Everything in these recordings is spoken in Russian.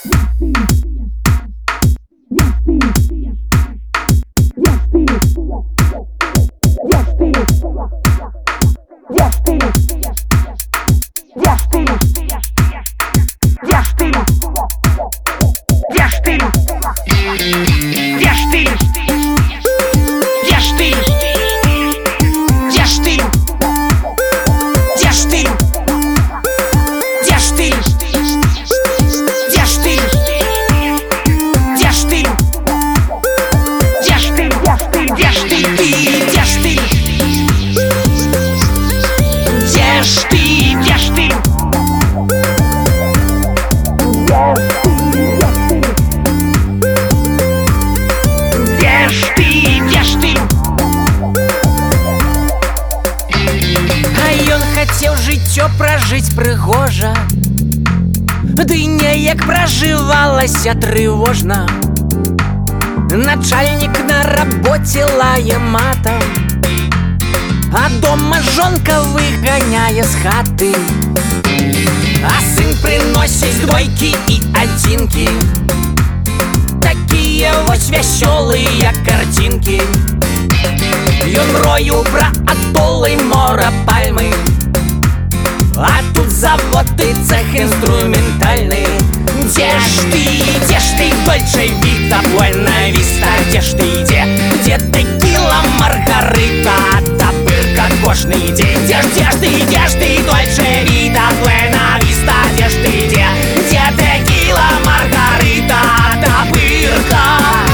Жыццё пражыць прыгожа, ды неяк пражывалася трывожна. Начальнік на рабоце лае матам, а дома жонка выганяе з хаты. А сын прыносіць двойкі і адзінкі, такія вось вясёлыя карцінкі. Ён мрою пра атолы, мора, пальмы, а тут завод и цех инструментальный. Где ж ты, Дольче Вита, Буэна Виста? Где ж ты, где текила, Маргарита, топырка кожный день? Где ж ты, Дольче Вита, Буэна Виста? Где ж ты, где текила, Маргарита, топырка?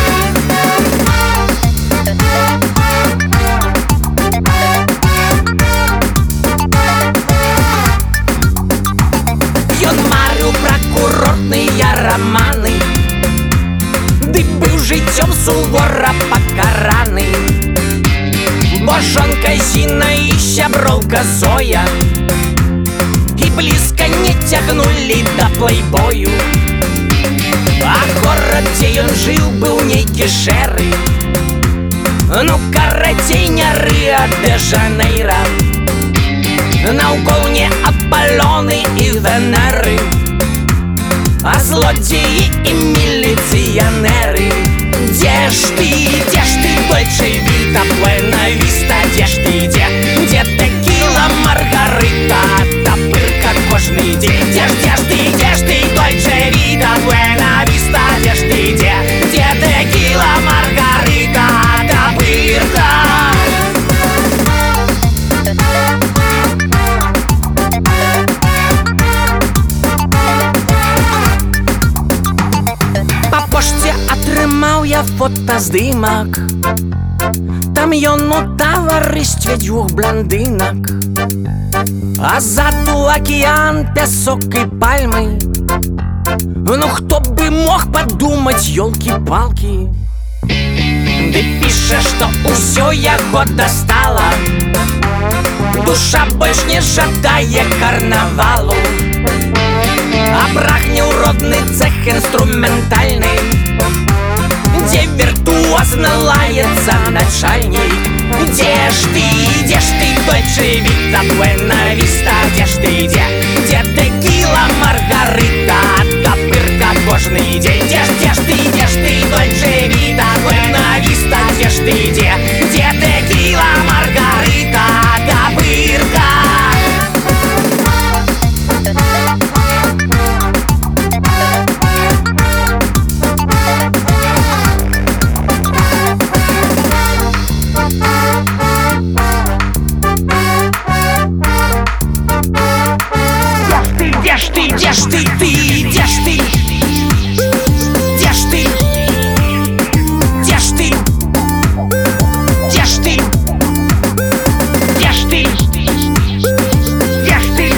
Курортныя романы, ды быў жыццём сувора пакараны. Бо жонка Зіна і сяброўка Зоя і блізка не цягнулі да плейбою. А горад, дзе ён жыў, быў нейкі шэры, ну карацей, не Рыа-дэ-Жанэйра. Наўкол не Апалёны і Венеры, а злодеи и милиционеры. Где ж ты, Дольче Вита, Буэна Виста? Где ж ты, где текила, Маргарита, топырка кожный день? Где ж ты, Дольче Вита, Буэна Виста? Где ж ты, где текила, Маргарита, топырка? Атрымаў я фотаздымак, там ён у таварыстве дзвюх блондынак, а ззаду акіян, пясок і пальмы. Ну хто бы мог падумаць, ёлкі-палкі. Ды піша, што ўсё яго дастала, душа больш не жадае карнавалу. А прагне ў родны цех инструментальный, где виртуозно лается начальник. Где ж ты, Дольче Вита, Буэна Виста? Где ж ты, где текила, Маргарита, топырка кожный день? Где ж ты, Дольче Вита, Буэна Виста? Где ж ты, где текила, Маргарита, топырка? Где ж ты, где ж ты, где ж ты, где ж ты, где ж ты, где ж ты, где ж ты,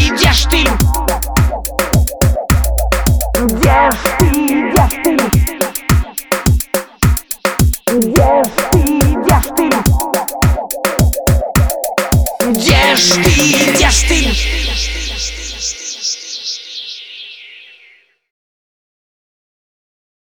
Где ж ты? где ж ты, где ж ты?